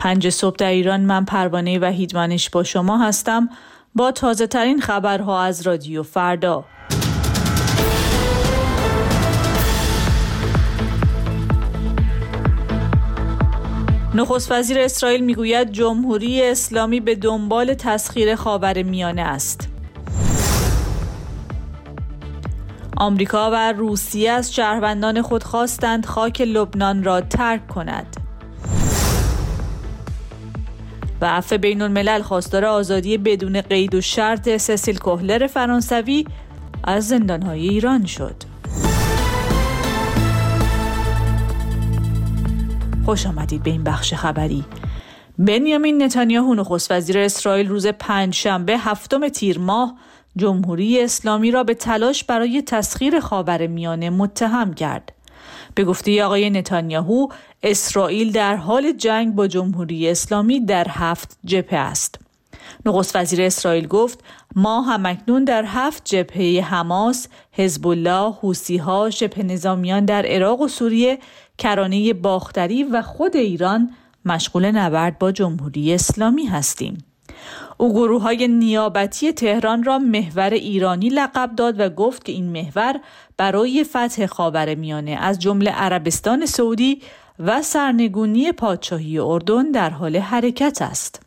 5 صبح در ایران. من پروانه وحیدمنش با شما هستم با تازه ترین خبرها از رادیو فردا. نخست وزیر اسرائیل میگوید جمهوری اسلامی به دنبال تسخیر خاورمیانه است. آمریکا و روسیه از شهروندان خود خواستند خاک لبنان را ترک کند. و عفو بین الملل خواستار آزادی بدون قید و شرط سسیل کوهلر فرانسوی از زندانهای ایران شد. خوش آمدید به این بخش خبری. بنیامین نتانیاهو نخست وزیر اسرائیل روز پنجشنبه 7 تیر ماه جمهوری اسلامی را به تلاش برای تسخیر خاورمیانه متهم کرد. به گفته آقای نتانیاهو، اسرائیل در حال جنگ با جمهوری اسلامی در 7 جبهه است. نخست وزیر اسرائیل گفت ما همکنون در 7 جبهه حماس، حزب الله، حوثی‌ها، شبه نظامیان در عراق و سوریه، کرانه باختری و خود ایران مشغول نبرد با جمهوری اسلامی هستیم. او گروه‌های نیابتی تهران را محور ایرانی لقب داد و گفت که این محور برای فتح خاورمیانه از جمله عربستان سعودی و سرنگونی پادشاهی اردن در حال حرکت است.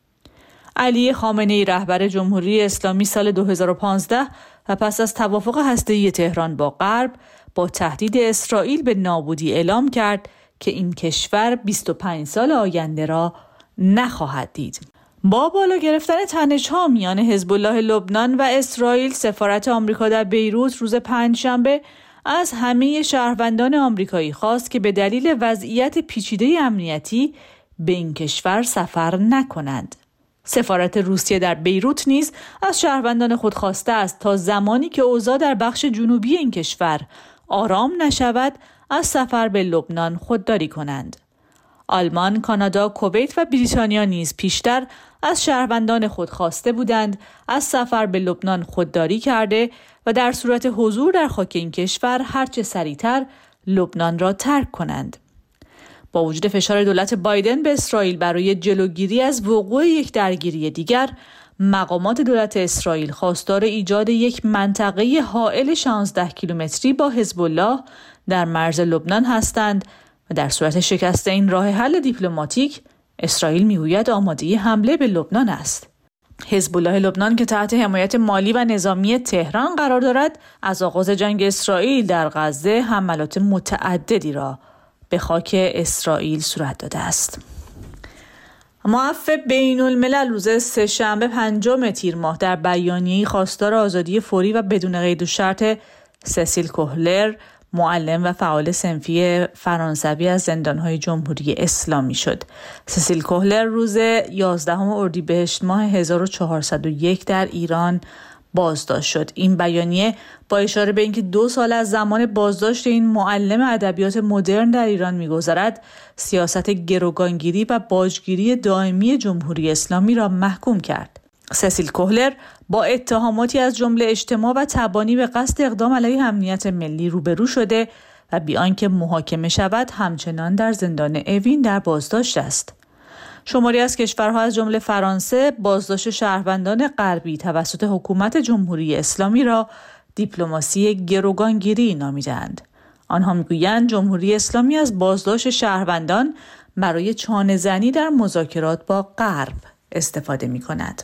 علی خامنه‌ای رهبر جمهوری اسلامی سال 2015 و پس از توافق هسته‌ای تهران با غرب با تهدید اسرائیل به نابودی اعلام کرد که این کشور 25 سال آینده را نخواهد دید. با بالا گرفتن تنش‌ها میان حزب الله لبنان و اسرائیل، سفارت آمریکا در بیروت روز پنجشنبه از همه شهروندان آمریکایی خواست که به دلیل وضعیت پیچیده امنیتی به این کشور سفر نکنند. سفارت روسیه در بیروت نیز از شهروندان خود خواسته است تا زمانی که اوضاع در بخش جنوبی این کشور آرام نشود از سفر به لبنان خودداری کنند. آلمان، کانادا، کویت و بریتانیا نیز پیشتر از شهروندان خود خواسته بودند از سفر به لبنان خودداری کرده و در صورت حضور در خاک این کشور هرچه سریعتر لبنان را ترک کنند. با وجود فشار دولت بایدن به اسرائیل برای جلوگیری از وقوع یک درگیری دیگر، مقامات دولت اسرائیل خواستار ایجاد یک منطقه حائل 16 کیلومتری با حزب الله در مرز لبنان هستند و در صورت شکست این راه حل دیپلماتیک، اسرائیل میگوید آماده حمله به لبنان است. حزب الله لبنان که تحت حمایت مالی و نظامی تهران قرار دارد، از آغاز جنگ اسرائیل در غزه حملات متعددی را به خاک اسرائیل صورت داده است. عفو بین الملل روز سه‌شنبه 5 تیر ماه در بیانیه‌ای خواستار آزادی فوری و بدون قید و شرط سسیل کوهلر، معلم و فعال صنفی فرانسوی از زندانهای جمهوری اسلامی شد. سسیل کوهلر روز 11 اردیبهشت ماه 1401 در ایران بازداشت شد. این بیانیه با اشاره به اینکه 2 سال از زمان بازداشت این معلم ادبیات مدرن در ایران می‌گذرد، سیاست گروگانگیری و باجگیری دائمی جمهوری اسلامی را محکوم کرد. سسیل کوهلر با اتهاماتی از جمله اجتماع و تبانی به قصد اقدام علیه امنیت ملی روبرو شده و بی آنکه محاکمه شود همچنان در زندان اوین در بازداشت است. شماری از کشورها از جمله فرانسه بازداشت شهروندان غربی توسط حکومت جمهوری اسلامی را دیپلماسی گروگانگیری نامیدند. آنها میگویند جمهوری اسلامی از بازداشت شهروندان برای چانه‌زنی در مذاکرات با غرب استفاده می‌کند.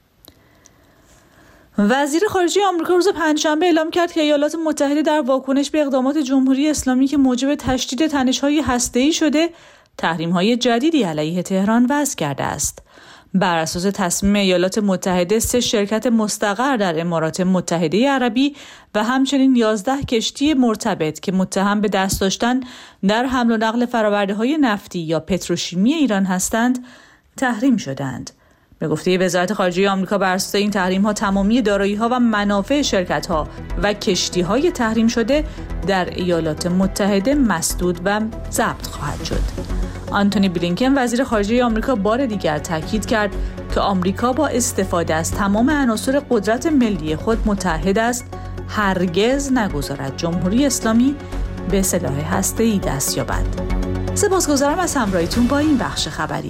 وزیر خارجه آمریکا روز پنجشنبه اعلام کرد که ایالات متحده در واکنش به اقدامات جمهوری اسلامی که موجب تشدید تنش‌های هسته‌ای شده، تحریم‌های جدیدی علیه تهران وضع کرده است. بر اساس تصمیم ایالات متحده، 3 شرکت مستقر در امارات متحده عربی و همچنین 11 کشتی مرتبط که متهم به دست داشتن در حمل و نقل فرآورده‌های نفتی یا پتروشیمی ایران هستند، تحریم شدند. به گفته وزارت خارجه آمریکا، بر اساس این تحریم‌ها تمامی دارایی‌ها و منافع شرکت‌ها و کشتی‌های تحریم شده در ایالات متحده مسدود و ضبط خواهد شد. آنتونی بلینکن وزیر خارجه آمریکا بار دیگر تاکید کرد که آمریکا با استفاده از تمام عناصر قدرت ملی خود متحد است هرگز نگذارد جمهوری اسلامی به سلاح هسته‌ای دست یابد. سپاسگزارم از همراهیتون با این بخش خبری.